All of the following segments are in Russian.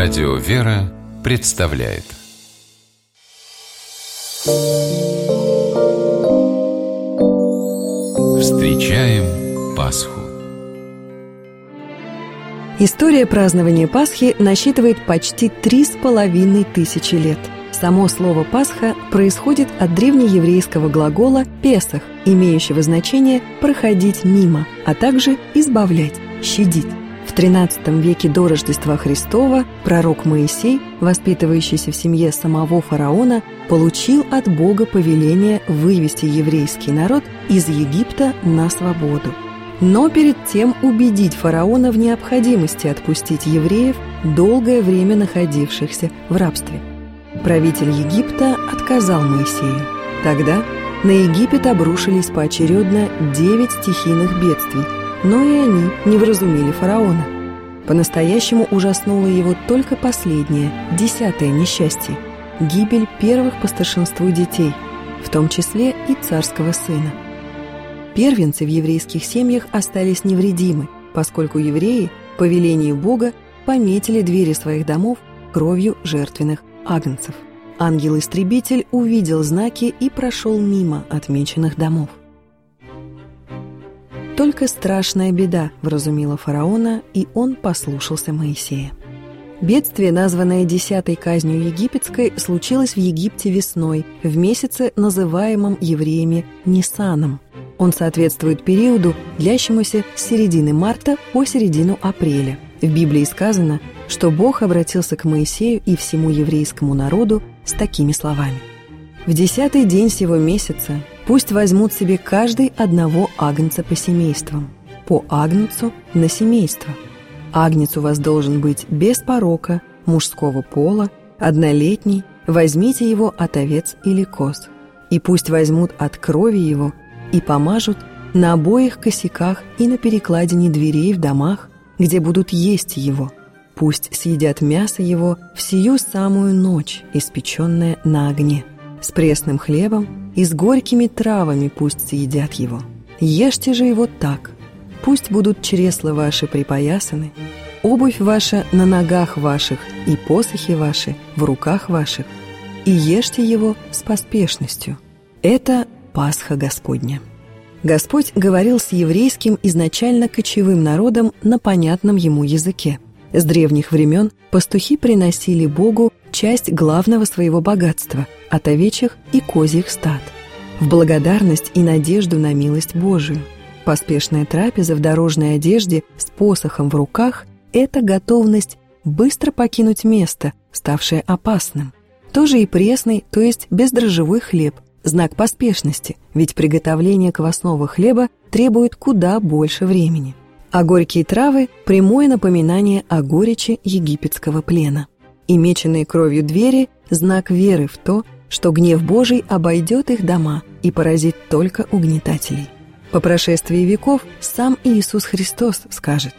Радио «Вера» представляет Встречаем Пасху. История празднования Пасхи насчитывает почти 3500 лет. Само слово «Пасха» происходит от древнееврейского глагола «песах», имеющего значение «проходить мимо», а также «избавлять», «щадить». В XIII веке до Рождества Христова пророк Моисей, воспитывающийся в семье самого фараона, получил от Бога повеление вывести еврейский народ из Египта на свободу. Но перед тем убедить фараона в необходимости отпустить евреев, долгое время находившихся в рабстве. Правитель Египта отказал Моисею. Тогда на Египет обрушились поочередно 9 стихийных бедствий, но и они не вразумили фараона. По-настоящему ужаснуло его только последнее, 10-е несчастье – гибель первых по старшинству детей, в том числе и царского сына. Первенцы в еврейских семьях остались невредимы, поскольку евреи, по велению Бога, пометили двери своих домов кровью жертвенных агнцев. Ангел-истребитель увидел знаки и прошел мимо отмеченных домов. Только страшная беда вразумила фараона, и он послушался Моисея. Бедствие, названное 10-й казнью египетской, случилось в Египте весной, в месяце, называемом евреями Нисаном. Он соответствует периоду, длящемуся с середины марта по середину апреля. В Библии сказано, что Бог обратился к Моисею и всему еврейскому народу с такими словами: «В 10-й день сего месяца пусть возьмут себе каждый одного агнца по семействам, по агнцу на семейство. Агнец у вас должен быть без порока, мужского пола, однолетний, возьмите его от овец или коз. И пусть возьмут от крови его и помажут на обоих косяках и на перекладине дверей в домах, где будут есть его. Пусть съедят мясо его в сию самую ночь, испеченное на огне. С пресным хлебом и с горькими травами пусть съедят его. Ешьте же его так. Пусть будут чресла ваши припоясаны, обувь ваша на ногах ваших и посохи ваши в руках ваших, и ешьте его с поспешностью. Это Пасха Господня». Господь говорил с еврейским изначально кочевым народом на понятном ему языке. С древних времен пастухи приносили Богу часть главного своего богатства – от овечьих и козьих стад, в благодарность и надежду на милость Божию. Поспешная трапеза в дорожной одежде с посохом в руках – это готовность быстро покинуть место, ставшее опасным. Тоже и пресный, то есть бездрожжевой хлеб – знак поспешности, ведь приготовление квасного хлеба требует куда больше времени. А горькие травы – прямое напоминание о горечи египетского плена. И меченные кровью двери – знак веры в то, что гнев Божий обойдет их дома и поразит только угнетателей. По прошествии веков сам Иисус Христос скажет: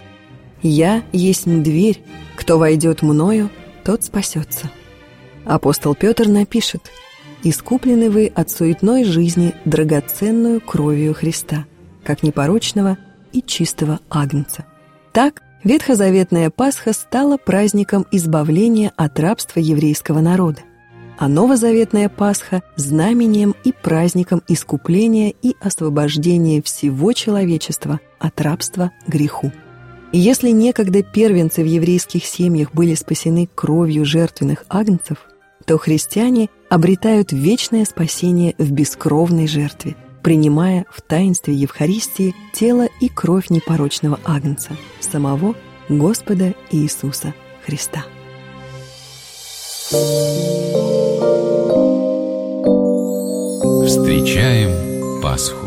«Я есть дверь, кто войдет мною, тот спасется». Апостол Петр напишет: «Искуплены вы от суетной жизни драгоценную кровью Христа, как непорочного и чистого агнца». Так ветхозаветная Пасха стала праздником избавления от рабства еврейского народа, а новозаветная Пасха – знамением и праздником искупления и освобождения всего человечества от рабства греху. И если некогда первенцы в еврейских семьях были спасены кровью жертвенных агнцев, то христиане обретают вечное спасение в бескровной жертве, принимая в таинстве Евхаристии тело и кровь непорочного агнца, самого Господа Иисуса Христа. Встречаем Пасху.